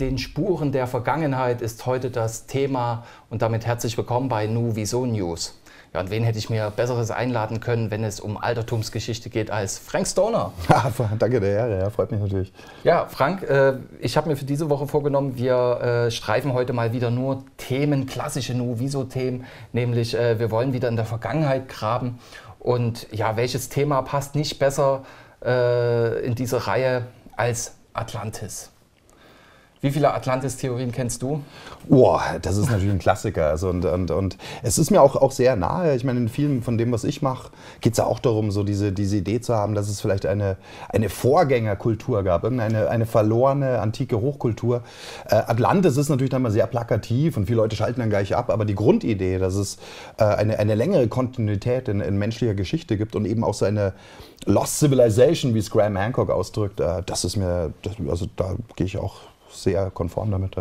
den Spuren der Vergangenheit ist heute das Thema und damit herzlich willkommen bei Nu Wieso News. Ja, und wen hätte ich mir Besseres einladen können, wenn es um Altertumsgeschichte geht, als Frank Stoner? Danke der Ehre, ja, freut mich natürlich. Ja, Frank, ich habe mir für diese Woche vorgenommen, wir streifen heute mal wieder nur Themen, klassische Nu Wieso Themen, nämlich wir wollen wieder in der Vergangenheit graben. Und ja, welches Thema passt nicht besser in diese Reihe als Atlantis? Wie viele Atlantis-Theorien kennst du? Boah, das ist natürlich ein Klassiker. Also und es ist mir auch sehr nahe. Ich meine, in vielen von dem, was ich mache, geht es ja auch darum, so diese Idee zu haben, dass es vielleicht eine Vorgängerkultur gab, eine verlorene antike Hochkultur. Atlantis ist natürlich dann mal sehr plakativ und viele Leute schalten dann gleich ab. Aber die Grundidee, dass es eine längere Kontinuität in menschlicher Geschichte gibt und eben auch so eine Lost Civilization, wie es Graham Hancock ausdrückt, das ist mir, also da gehe ich auch sehr konform damit.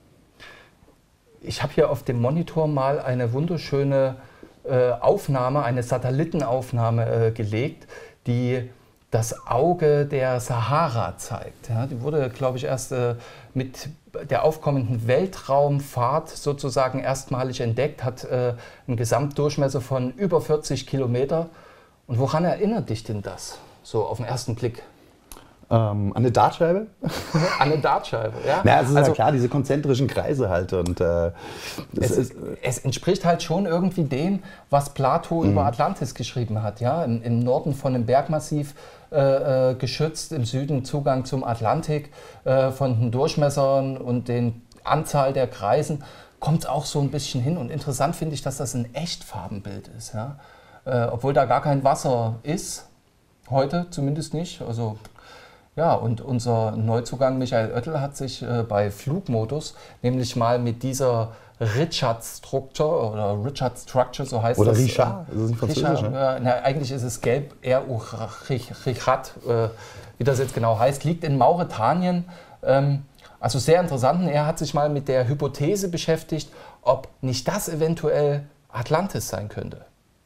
Ich habe hier auf dem Monitor mal eine wunderschöne Aufnahme, eine Satellitenaufnahme gelegt, die das Auge der Sahara zeigt. Ja, die wurde, glaube ich, erst mit der aufkommenden Weltraumfahrt sozusagen erstmalig entdeckt, hat einen Gesamtdurchmesser von über 40 Kilometer. Und woran erinnert dich denn das, so auf den ersten Blick? An eine Dartscheibe? An eine Dartscheibe, ja. Na, es ist also, ja klar, diese konzentrischen Kreise halt. Und, es entspricht halt schon irgendwie dem, was Plato über Atlantis geschrieben hat. Ja? Im Norden von einem Bergmassiv geschützt, im Süden Zugang zum Atlantik, von den Durchmessern und den Anzahl der Kreisen kommt es auch so ein bisschen hin. Und interessant finde ich, dass das ein Echtfarbenbild ist. Ja? Obwohl da gar kein Wasser ist, heute zumindest nicht. Also, ja, und unser Neuzugang Michael Oettel hat sich bei Flugmodus nämlich mal mit dieser Richard Structure, so heißt oder das. Oder Richard, das ist ein Französisch, ne? Eigentlich ist es gelb, Richard, wie das jetzt genau heißt, liegt in Mauretanien. Also sehr interessant. Und er hat sich mal mit der Hypothese beschäftigt, ob nicht das eventuell Atlantis sein könnte.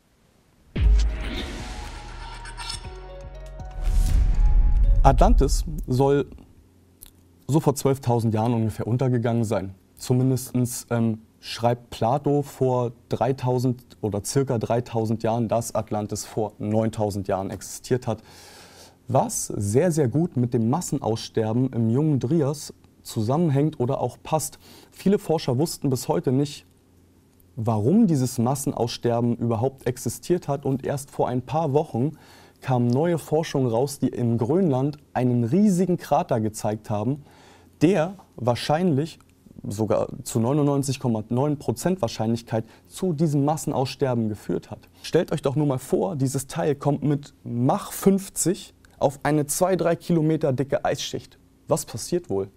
Atlantis soll so vor 12.000 Jahren ungefähr untergegangen sein. Zumindest schreibt Plato vor 3.000 oder circa 3.000 Jahren, dass Atlantis vor 9.000 Jahren existiert hat. Was sehr, sehr gut mit dem Massenaussterben im jungen Drias zusammenhängt oder auch passt. Viele Forscher wussten bis heute nicht, warum dieses Massenaussterben überhaupt existiert hat, und erst vor ein paar Wochen kamen neue Forschungen raus, die in Grönland einen riesigen Krater gezeigt haben, der wahrscheinlich, sogar zu 99,9% Wahrscheinlichkeit, zu diesem Massenaussterben geführt hat. Stellt euch doch nur mal vor, dieses Teil kommt mit Mach 50 auf eine 2-3 Kilometer dicke Eisschicht. Was passiert wohl?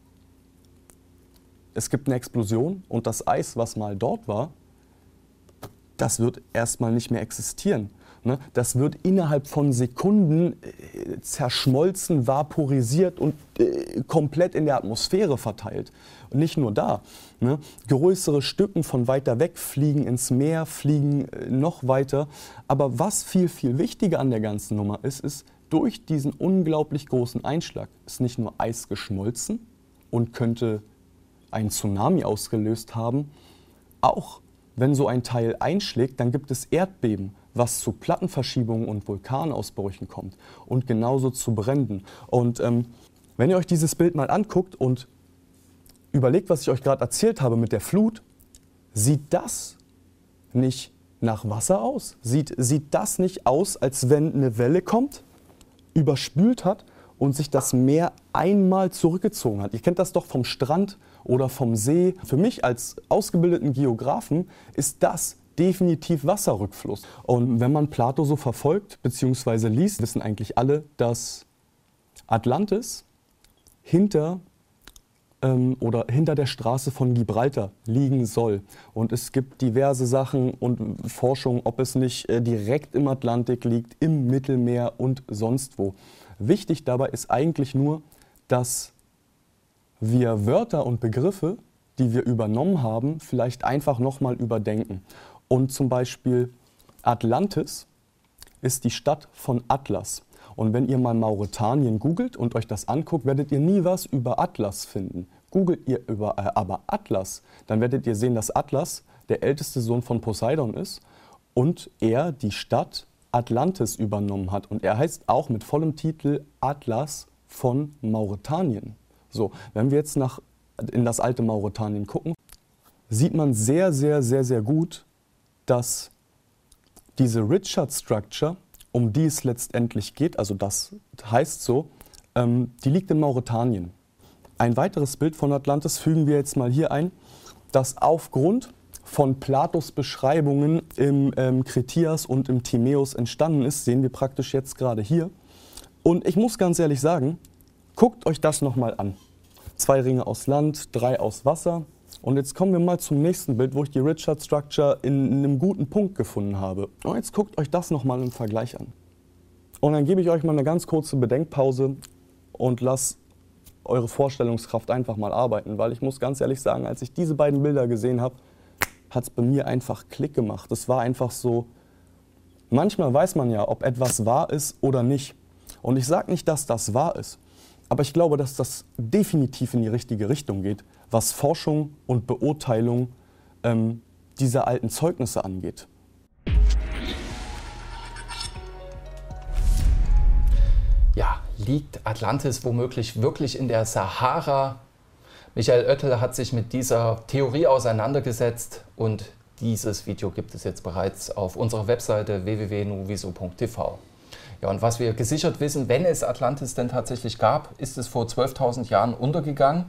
Es gibt eine Explosion und das Eis, was mal dort war, das wird erstmal nicht mehr existieren. Das wird innerhalb von Sekunden zerschmolzen, vaporisiert und komplett in der Atmosphäre verteilt. Und nicht nur da. Größere Stücken von weiter weg fliegen ins Meer, fliegen noch weiter. Aber was viel, viel wichtiger an der ganzen Nummer ist, durch diesen unglaublich großen Einschlag ist nicht nur Eis geschmolzen und könnte einen Tsunami ausgelöst haben. Auch wenn so ein Teil einschlägt, dann gibt es Erdbeben, was zu Plattenverschiebungen und Vulkanausbrüchen kommt und genauso zu Bränden. Und wenn ihr euch dieses Bild mal anguckt und überlegt, was ich euch gerade erzählt habe mit der Flut, sieht das nicht nach Wasser aus? Sieht das nicht aus, als wenn eine Welle kommt, überspült hat und sich das Meer einmal zurückgezogen hat? Ihr kennt das doch vom Strand oder vom See. Für mich als ausgebildeten Geografen ist das definitiv Wasserrückfluss. Und wenn man Plato so verfolgt bzw. liest, wissen eigentlich alle, dass Atlantis hinter der Straße von Gibraltar liegen soll. Und es gibt diverse Sachen und Forschungen, ob es nicht direkt im Atlantik liegt, im Mittelmeer und sonst wo. Wichtig dabei ist eigentlich nur, dass wir Wörter und Begriffe, die wir übernommen haben, vielleicht einfach nochmal überdenken. Und zum Beispiel Atlantis ist die Stadt von Atlas. Und wenn ihr mal Mauretanien googelt und euch das anguckt, werdet ihr nie was über Atlas finden. Googelt ihr aber Atlas, dann werdet ihr sehen, dass Atlas der älteste Sohn von Poseidon ist und er die Stadt Atlantis übernommen hat. Und er heißt auch mit vollem Titel Atlas von Mauretanien. So, wenn wir jetzt in das alte Mauretanien gucken, sieht man sehr, sehr, sehr, sehr gut, dass diese Richard Structure, um die es letztendlich geht, also das heißt so, die liegt in Mauretanien. Ein weiteres Bild von Atlantis fügen wir jetzt mal hier ein, das aufgrund von Platos Beschreibungen im Kritias und im Timaeus entstanden ist, sehen wir praktisch jetzt gerade hier. Und ich muss ganz ehrlich sagen, guckt euch das nochmal an. 2 Ringe aus Land, 3 aus Wasser. Und jetzt kommen wir mal zum nächsten Bild, wo ich die Richard Structure in einem guten Punkt gefunden habe. Und jetzt guckt euch das nochmal im Vergleich an. Und dann gebe ich euch mal eine ganz kurze Bedenkpause und lasst eure Vorstellungskraft einfach mal arbeiten. Weil ich muss ganz ehrlich sagen, als ich diese beiden Bilder gesehen habe, hat es bei mir einfach Klick gemacht. Es war einfach so, manchmal weiß man ja, ob etwas wahr ist oder nicht. Und ich sage nicht, dass das wahr ist. Aber ich glaube, dass das definitiv in die richtige Richtung geht, was Forschung und Beurteilung dieser alten Zeugnisse angeht. Ja, liegt Atlantis womöglich wirklich in der Sahara? Michael Oettel hat sich mit dieser Theorie auseinandergesetzt und dieses Video gibt es jetzt bereits auf unserer Webseite www.nuviso.tv. Ja, und was wir gesichert wissen, wenn es Atlantis denn tatsächlich gab, ist es vor 12.000 Jahren untergegangen.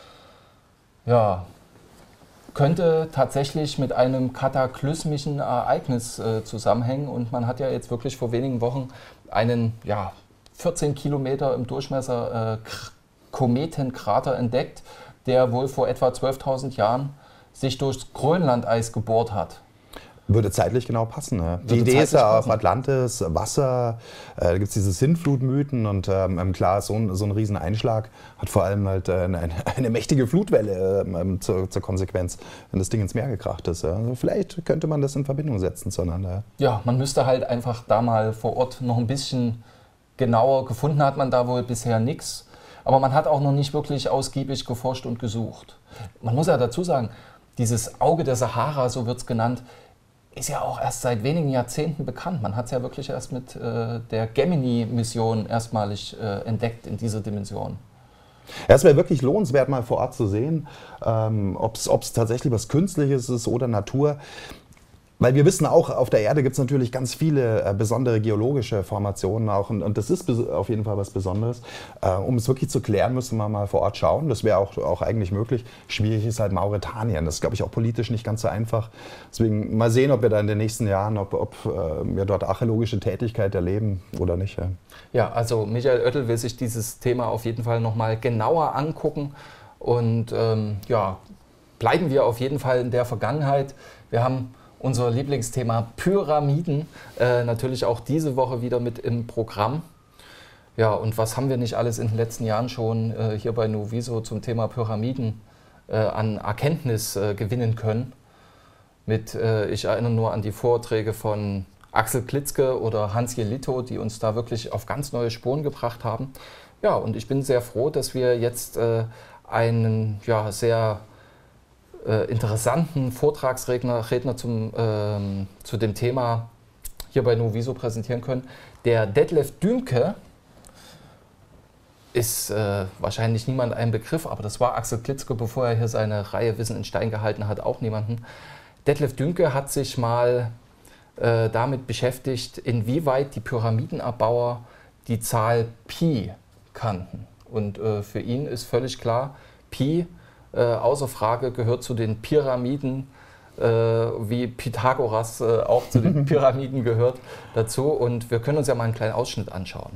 Ja, könnte tatsächlich mit einem kataklysmischen Ereignis zusammenhängen. Und man hat ja jetzt wirklich vor wenigen Wochen einen 14 Kilometer im Durchmesser Kometenkrater entdeckt, der wohl vor etwa 12.000 Jahren sich durchs Grönlandeis gebohrt hat. Würde zeitlich genau passen. Ne? Die Idee ist ja auf Atlantis, Wasser, da gibt es diese Sintflutmythen und klar, so ein Rieseneinschlag hat vor allem halt eine mächtige Flutwelle zur Konsequenz, wenn das Ding ins Meer gekracht ist. Also vielleicht könnte man das in Verbindung setzen zueinander. Ja, man müsste halt einfach da mal vor Ort noch ein bisschen genauer, gefunden hat man da wohl bisher nichts, aber man hat auch noch nicht wirklich ausgiebig geforscht und gesucht. Man muss ja dazu sagen, dieses Auge der Sahara, so wird es genannt, ist ja auch erst seit wenigen Jahrzehnten bekannt. Man hat es ja wirklich erst mit der Gemini-Mission erstmalig entdeckt in dieser Dimension. Ja, es wäre wirklich lohnenswert, mal vor Ort zu sehen, ob es tatsächlich was Künstliches ist oder Natur. Weil wir wissen auch, auf der Erde gibt es natürlich ganz viele besondere geologische Formationen auch und das ist auf jeden Fall was Besonderes. Um es wirklich zu klären, müssen wir mal vor Ort schauen. Das wäre auch eigentlich möglich. Schwierig ist halt Mauretanien. Das ist, glaube ich, auch politisch nicht ganz so einfach. Deswegen mal sehen, ob wir da in den nächsten Jahren, ob wir dort archäologische Tätigkeit erleben oder nicht. Ja, also Michael Oettel will sich dieses Thema auf jeden Fall nochmal genauer angucken. Und bleiben wir auf jeden Fall in der Vergangenheit. Wir haben unser Lieblingsthema Pyramiden, natürlich auch diese Woche wieder mit im Programm. Ja, und was haben wir nicht alles in den letzten Jahren schon hier bei Nuviso zum Thema Pyramiden an Erkenntnis gewinnen können. Ich erinnere nur an die Vorträge von Axel Klitzke oder Hans Jelito, die uns da wirklich auf ganz neue Spuren gebracht haben. Ja, und ich bin sehr froh, dass wir jetzt einen sehr interessanten Vortragsredner zu dem Thema hier bei Nuviso präsentieren können. Der Detlef Dümke ist wahrscheinlich niemand ein Begriff, aber das war Axel Klitzke, bevor er hier seine Reihe Wissen in Stein gehalten hat, auch niemanden. Detlef Dümke hat sich mal damit beschäftigt, inwieweit die Pyramidenerbauer die Zahl Pi kannten. Und für ihn ist völlig klar, Pi außer Frage gehört zu den Pyramiden, wie Pythagoras auch zu den Pyramiden gehört dazu. Und wir können uns ja mal einen kleinen Ausschnitt anschauen.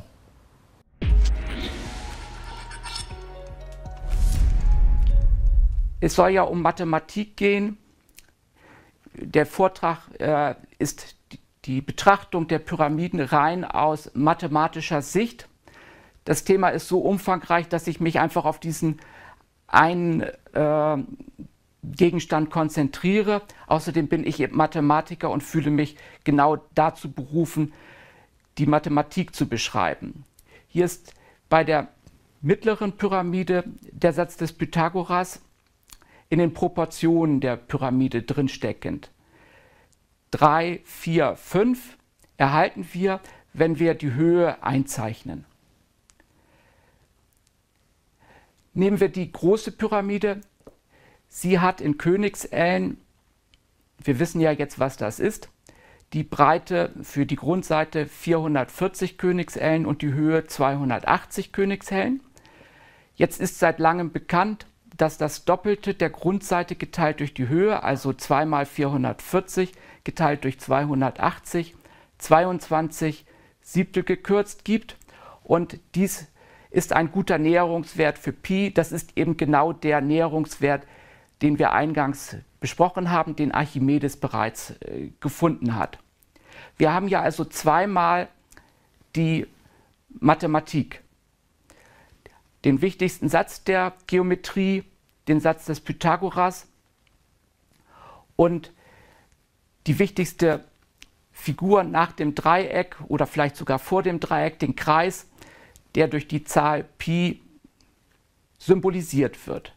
Es soll ja um Mathematik gehen. Der Vortrag ist die Betrachtung der Pyramiden rein aus mathematischer Sicht. Das Thema ist so umfangreich, dass ich mich einfach auf diesen einen Gegenstand konzentriere. Außerdem bin ich Mathematiker und fühle mich genau dazu berufen, die Mathematik zu beschreiben. Hier ist bei der mittleren Pyramide der Satz des Pythagoras, in den Proportionen der Pyramide drinsteckend. 3, 4, 5 erhalten wir, wenn wir die Höhe einzeichnen. Nehmen wir die große Pyramide. Sie hat in Königsellen, wir wissen ja jetzt, was das ist, die Breite für die Grundseite 440 Königsellen und die Höhe 280 Königsellen. Jetzt ist seit langem bekannt, dass das Doppelte der Grundseite geteilt durch die Höhe, also 2 mal 440 geteilt durch 280, 22 Siebtel gekürzt gibt. Und dies ist ein guter Näherungswert für Pi. Das ist eben genau der Näherungswert, den wir eingangs besprochen haben, den Archimedes bereits gefunden hat. Wir haben ja also zweimal die Mathematik. Den wichtigsten Satz der Geometrie, den Satz des Pythagoras und die wichtigste Figur nach dem Dreieck oder vielleicht sogar vor dem Dreieck, den Kreis, der durch die Zahl Pi symbolisiert wird.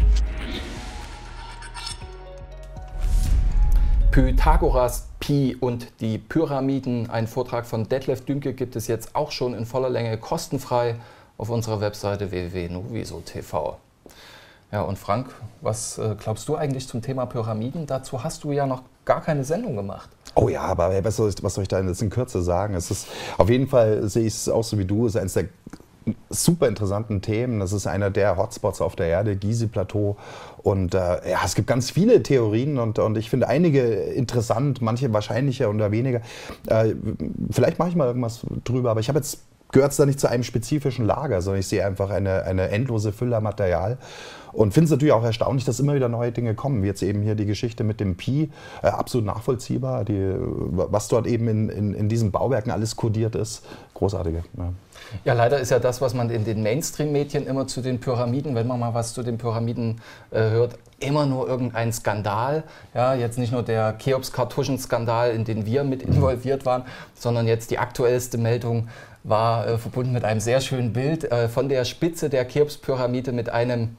Pythagoras, Pi und die Pyramiden. Ein Vortrag von Detlef Dümke gibt es jetzt auch schon in voller Länge kostenfrei auf unserer Webseite www.nuviso.tv. Ja, und Frank, was glaubst du eigentlich zum Thema Pyramiden? Dazu hast du ja noch gar keine Sendung gemacht. Oh ja, aber was soll ich da jetzt in Kürze sagen? Es ist, auf jeden Fall sehe ich es auch so wie du, es ist eines der super interessanten Themen. Das ist einer der Hotspots auf der Erde, Gizeh-Plateau. Und ja, es gibt ganz viele Theorien und ich finde einige interessant, manche wahrscheinlicher oder weniger. Vielleicht mache ich mal irgendwas drüber, aber ich habe jetzt gehört es da nicht zu einem spezifischen Lager, sondern ich sehe einfach eine endlose Fülle an Material und finde es natürlich auch erstaunlich, dass immer wieder neue Dinge kommen, wie jetzt eben hier die Geschichte mit dem Pi, absolut nachvollziehbar, was dort eben in diesen Bauwerken alles kodiert ist, großartige. Ja. Ja, leider ist ja das, was man in den Mainstream-Medien immer zu den Pyramiden, wenn man mal was zu den Pyramiden hört, immer nur irgendein Skandal. Ja, jetzt nicht nur der Cheops-Kartuschen-Skandal, in den wir mit involviert waren, sondern jetzt die aktuellste Meldung war verbunden mit einem sehr schönen Bild von der Spitze der Cheops-Pyramide mit einem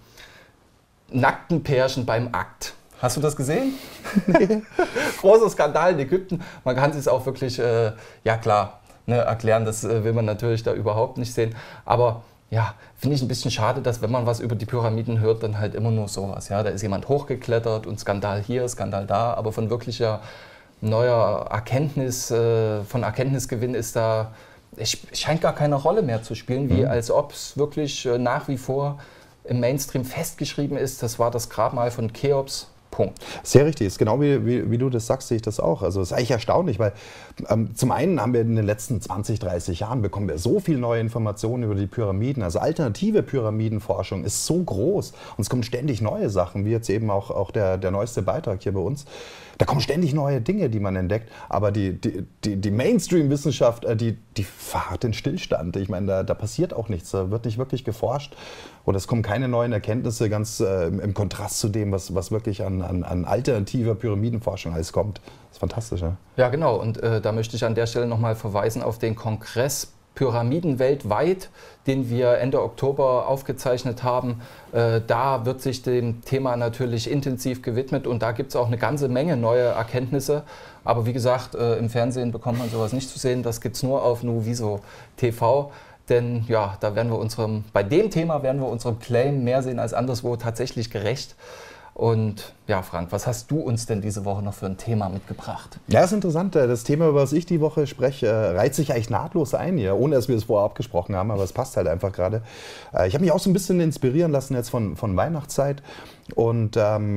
nackten Pärchen beim Akt. Hast du das gesehen? Nee. Großer Skandal in Ägypten. Man kann es auch wirklich, ja klar, erklären, das will man natürlich da überhaupt nicht sehen. Aber ja, finde ich ein bisschen schade, dass wenn man was über die Pyramiden hört, dann halt immer nur sowas. Ja, da ist jemand hochgeklettert und Skandal hier, Skandal da, aber von wirklicher neuer Erkenntnis, von Erkenntnisgewinn ist da, es scheint gar keine Rolle mehr zu spielen, wie als ob es wirklich nach wie vor im Mainstream festgeschrieben ist, das war das Grabmal von Cheops. Punkt. Sehr richtig, ist genau wie du das sagst, sehe ich das auch. Also es ist eigentlich erstaunlich, weil zum einen haben wir in den letzten 20, 30 Jahren bekommen wir so viel neue Informationen über die Pyramiden. Also alternative Pyramidenforschung ist so groß und es kommen ständig neue Sachen, wie jetzt eben auch der neueste Beitrag hier bei uns. Da kommen ständig neue Dinge, die man entdeckt, aber die Mainstream-Wissenschaft, die fahrt in Stillstand. Ich meine, da passiert auch nichts, da wird nicht wirklich geforscht und es kommen keine neuen Erkenntnisse, ganz im Kontrast zu dem, was wirklich an alternativer Pyramidenforschung alles kommt. Das ist fantastisch, ja? Ja, genau. Und da möchte ich an der Stelle nochmal verweisen auf den Kongress Pyramiden weltweit, den wir Ende Oktober aufgezeichnet haben. Da wird sich dem Thema natürlich intensiv gewidmet und da gibt es auch eine ganze Menge neue Erkenntnisse. Aber wie gesagt, im Fernsehen bekommt man sowas nicht zu sehen. Das gibt es nur auf Nuviso TV. Denn ja, da werden wir bei dem Thema werden wir unserem Claim mehr sehen als anderswo tatsächlich gerecht. Und ja, Frank, was hast du uns denn diese Woche noch für ein Thema mitgebracht? Ja, ist interessant. Das Thema, über das ich die Woche spreche, reiht sich eigentlich nahtlos ein hier, ohne dass wir es vorher abgesprochen haben, aber es passt halt einfach gerade. Ich habe mich auch so ein bisschen inspirieren lassen jetzt von Weihnachtszeit und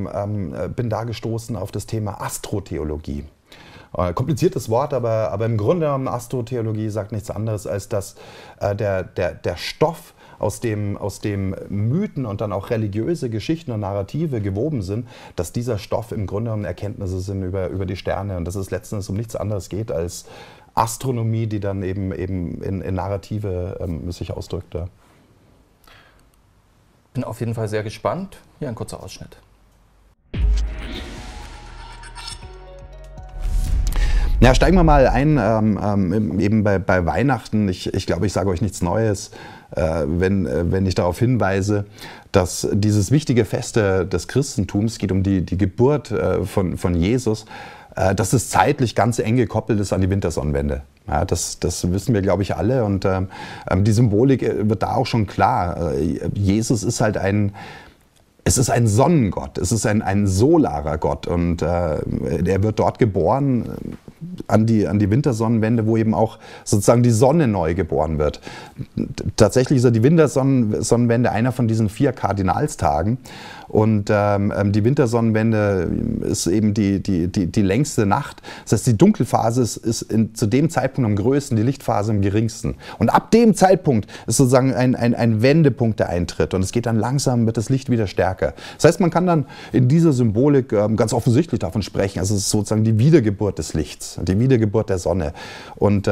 bin da gestoßen auf das Thema Astrotheologie. Kompliziertes Wort, aber im Grunde genommen Astrotheologie sagt nichts anderes, als dass der Stoff, aus dem Mythen und dann auch religiöse Geschichten und Narrative gewoben sind, dass dieser Stoff im Grunde genommen Erkenntnisse sind über die Sterne und dass es letztendlich um nichts anderes geht als Astronomie, die dann eben in Narrative sich ausdrückt. Ja. Bin auf jeden Fall sehr gespannt. Hier ein kurzer Ausschnitt. Ja, steigen wir mal ein, eben bei Weihnachten. Ich glaube, ich sage euch nichts Neues. wenn ich darauf hinweise, dass dieses wichtige Fest des Christentums, geht um die Geburt von Jesus, dass es zeitlich ganz eng gekoppelt ist an die Wintersonnenwende. Ja, das wissen wir, glaube ich, alle. Und die Symbolik wird da auch schon klar. Jesus ist halt es ist ein Sonnengott, es ist ein solarer Gott. Und er wird dort geboren an die Wintersonnenwende, wo eben auch sozusagen die Sonne neu geboren wird. Tatsächlich ist die Wintersonnenwende einer von diesen 4 Kardinalstagen. Und die Wintersonnenwende ist eben die längste Nacht. Das heißt, die Dunkelphase ist zu dem Zeitpunkt am größten, die Lichtphase am geringsten. Und ab dem Zeitpunkt ist sozusagen ein Wendepunkt, der eintritt. Und es geht dann langsam, wird das Licht wieder stärker. Das heißt, man kann dann in dieser Symbolik ganz offensichtlich davon sprechen. Also es ist sozusagen die Wiedergeburt des Lichts, die Wiedergeburt der Sonne. Und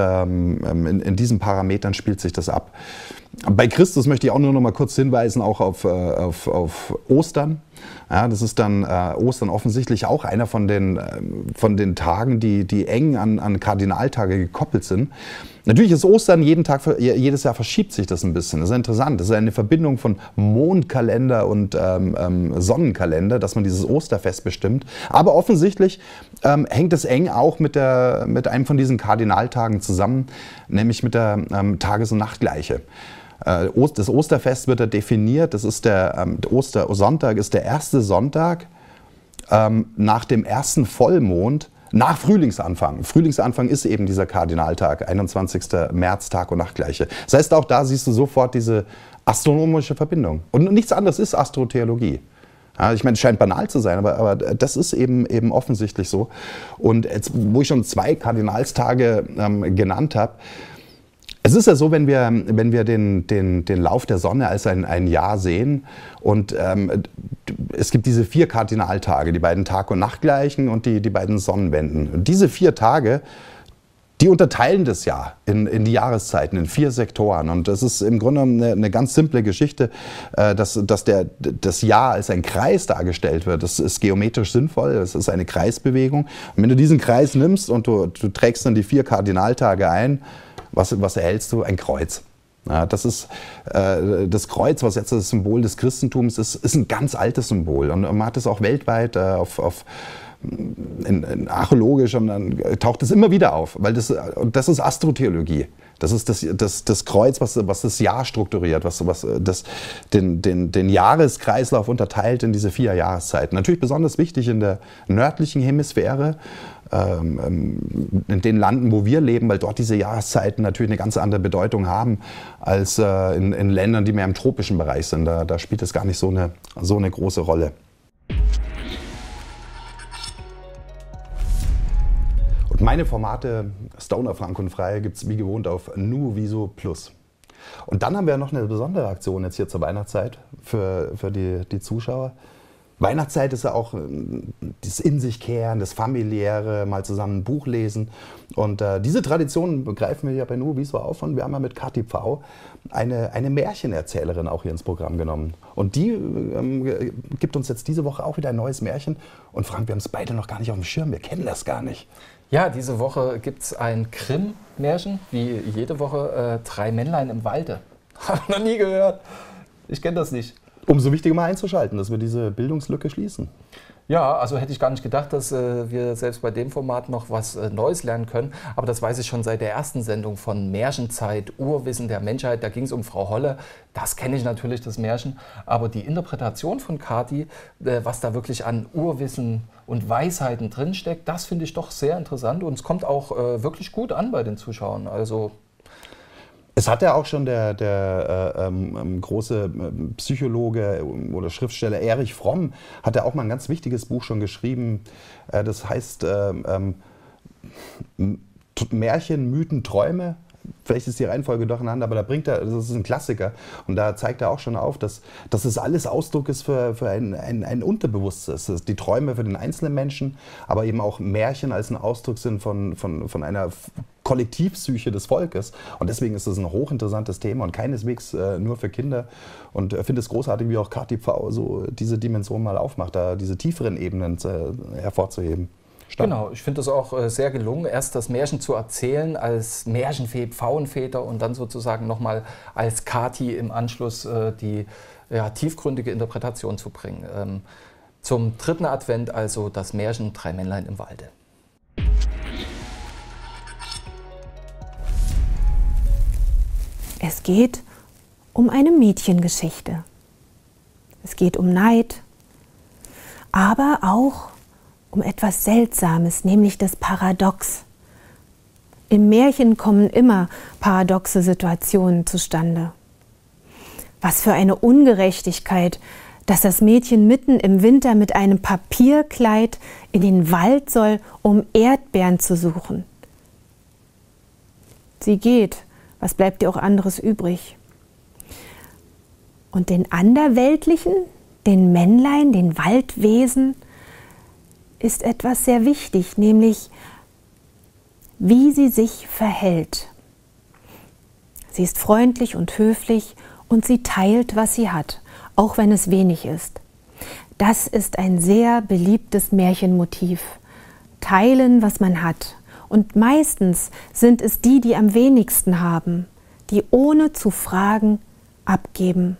in diesen Parametern spielt sich das ab. Bei Christus möchte ich auch nur noch mal kurz hinweisen, auch auf Ostern. Ja, das ist dann Ostern offensichtlich auch einer von den Tagen, die eng an Kardinaltage gekoppelt sind. Natürlich ist Ostern jedes Jahr verschiebt sich das ein bisschen. Das ist interessant. Das ist eine Verbindung von Mondkalender und Sonnenkalender, dass man dieses Osterfest bestimmt. Aber offensichtlich hängt es eng auch mit einem von diesen Kardinaltagen zusammen, nämlich mit der Tages- und Nachtgleiche. Das Osterfest wird da definiert. Das ist der Ostersonntag ist der erste Sonntag nach dem ersten Vollmond nach Frühlingsanfang. Frühlingsanfang ist eben dieser Kardinaltag, 21. März, Tag- und Nachtgleiche. Das heißt, auch da siehst du sofort diese astronomische Verbindung. Und nichts anderes ist Astrotheologie. Ja, ich meine, es scheint banal zu sein, aber das ist eben offensichtlich so. Und jetzt, wo ich schon 2 Kardinalstage genannt habe, es ist ja so, wenn wir den Lauf der Sonne als ein Jahr sehen und es gibt diese 4 Kardinaltage, die beiden Tag- und Nachtgleichen und die beiden Sonnenwenden. Und diese 4 Tage, die unterteilen das Jahr in die Jahreszeiten, in 4 Sektoren. Und das ist im Grunde eine ganz simple Geschichte, dass das Jahr als ein Kreis dargestellt wird. Das ist geometrisch sinnvoll, es ist eine Kreisbewegung. Und wenn du diesen Kreis nimmst und du trägst dann die 4 Kardinaltage ein, was erhältst du? Ein Kreuz. Ja, das ist das Kreuz, was jetzt das Symbol des Christentums ist ein ganz altes Symbol. Und man hat es auch weltweit in archäologisch, und dann taucht es immer wieder auf, weil das ist Astrotheologie. Das ist das Kreuz, was das Jahr strukturiert, was den Jahreskreislauf unterteilt in diese 4 Jahreszeiten. Natürlich besonders wichtig in der nördlichen Hemisphäre, in den Landen, wo wir leben, weil dort diese Jahreszeiten natürlich eine ganz andere Bedeutung haben als in Ländern, die mehr im tropischen Bereich sind. Da spielt es gar nicht so eine große Rolle. Und meine Formate Stoner, Frank und Frei gibt es wie gewohnt auf Nuoviso Plus. Und dann haben wir noch eine besondere Aktion jetzt hier zur Weihnachtszeit für die Zuschauer. Weihnachtszeit ist ja auch das In sich kehren, das Familiäre, mal zusammen ein Buch lesen. Und diese Tradition begreifen wir ja bei Nuoviso auf. Und wir haben ja mit Kathi Pfau eine Märchenerzählerin auch hier ins Programm genommen. Und die gibt uns jetzt diese Woche auch wieder ein neues Märchen. Und Frank, wir haben es beide noch gar nicht auf dem Schirm, wir kennen das gar nicht. Ja, diese Woche gibt es ein Grimm-Märchen, wie jede Woche 3 Männlein im Walde. Habe ich noch nie gehört. Ich kenne das nicht. Umso wichtiger mal einzuschalten, dass wir diese Bildungslücke schließen. Ja, also hätte ich gar nicht gedacht, dass wir selbst bei dem Format noch was Neues lernen können. Aber das weiß ich schon seit der ersten Sendung von Märchenzeit, Urwissen der Menschheit. Da ging es um Frau Holle. Das kenne ich natürlich, das Märchen. Aber die Interpretation von Kathi, was da wirklich an Urwissen und Weisheiten drinsteckt, das finde ich doch sehr interessant. Und es kommt auch wirklich gut an bei den Zuschauern. Also es hat ja auch schon der große Psychologe oder Schriftsteller Erich Fromm, hat ja auch mal ein ganz wichtiges Buch schon geschrieben. Das heißt Märchen, Mythen, Träume. Vielleicht ist die Reihenfolge durcheinander, aber das ist ein Klassiker. Und da zeigt er auch schon auf, dass es alles Ausdruck ist für ein Unterbewusstes. Die Träume für den einzelnen Menschen, aber eben auch Märchen als ein Ausdruck sind von einer Kollektivpsyche des Volkes. Und deswegen ist es ein hochinteressantes Thema und keineswegs nur für Kinder. Und ich finde es großartig, wie auch Kathi Pfau so diese Dimension mal aufmacht, da diese tieferen Ebenen hervorzuheben. Stark. Genau, ich finde das auch sehr gelungen, erst das Märchen zu erzählen als Märchenfee, Pfauenväter und dann sozusagen nochmal als Kathi im Anschluss die tiefgründige Interpretation zu bringen. Zum 3. Advent also das Märchen Drei Männlein im Walde. Es geht um eine Mädchengeschichte. Es geht um Neid, aber auch um etwas Seltsames, nämlich das Paradox. Im Märchen kommen immer paradoxe Situationen zustande. Was für eine Ungerechtigkeit, dass das Mädchen mitten im Winter mit einem Papierkleid in den Wald soll, um Erdbeeren zu suchen. Sie geht, was bleibt ihr auch anderes übrig? Und den Anderweltlichen, den Männlein, den Waldwesen, ist etwas sehr wichtig, nämlich wie sie sich verhält. Sie ist freundlich und höflich und sie teilt, was sie hat, auch wenn es wenig ist. Das ist ein sehr beliebtes Märchenmotiv. Teilen, was man hat. Und meistens sind es die, die am wenigsten haben, die ohne zu fragen abgeben.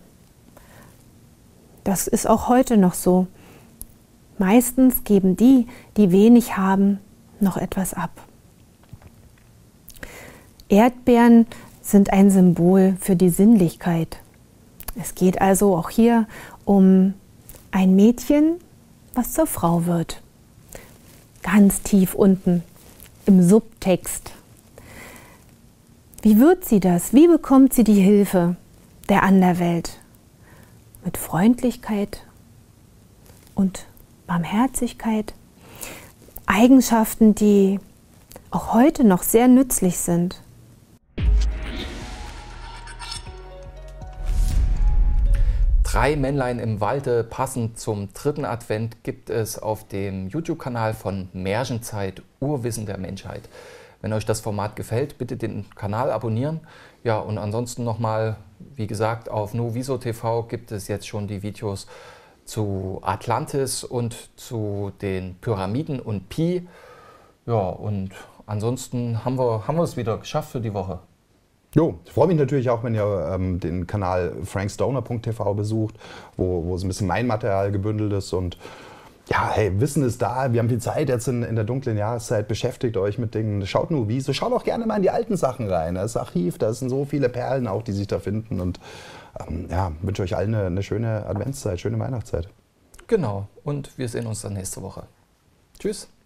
Das ist auch heute noch so. Meistens geben die, die wenig haben, noch etwas ab. Erdbeeren sind ein Symbol für die Sinnlichkeit. Es geht also auch hier um ein Mädchen, was zur Frau wird. Ganz tief unten im Subtext. Wie wird sie das? Wie bekommt sie die Hilfe der Anderwelt? Mit Freundlichkeit und Barmherzigkeit. Eigenschaften, die auch heute noch sehr nützlich sind. Drei Männlein im Walde, passend zum 3. Advent, gibt es auf dem YouTube-Kanal von Märchenzeit Urwissen der Menschheit. Wenn euch das Format gefällt, bitte den Kanal abonnieren. Ja, und ansonsten nochmal, wie gesagt, auf Nuviso TV gibt es jetzt schon die Videos zu Atlantis und zu den Pyramiden und Pi. Ja, und ansonsten haben wir es wieder geschafft für die Woche. Jo, ich freue mich natürlich auch, wenn ihr den Kanal frankstoner.tv besucht, wo so ein bisschen mein Material gebündelt ist. Und ja, hey, Wissen ist da, wir haben viel Zeit jetzt in der dunklen Jahreszeit, beschäftigt euch mit Dingen, schaut nur wie, so schaut auch gerne mal in die alten Sachen rein, das Archiv, da sind so viele Perlen auch, die sich da finden und wünsche euch allen eine schöne Adventszeit, schöne Weihnachtszeit. Genau, und wir sehen uns dann nächste Woche. Tschüss.